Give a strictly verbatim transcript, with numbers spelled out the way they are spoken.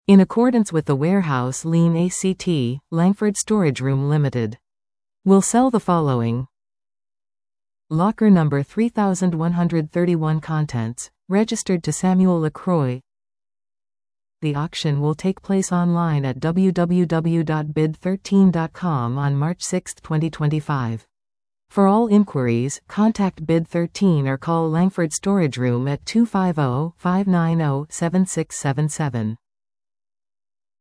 In accordance with the Warehouse Lien Act, Langford Storage Room Limited will sell the following. Locker number three thousand one hundred thirty-one, contents, registered to Samuel Lacroix. The auction will take place online at w w w dot bid thirteen dot com on March sixth, twenty twenty-five. For all inquiries, contact Bid thirteen or call Langford Storage Room at two five zero, five nine zero, seven six seven seven.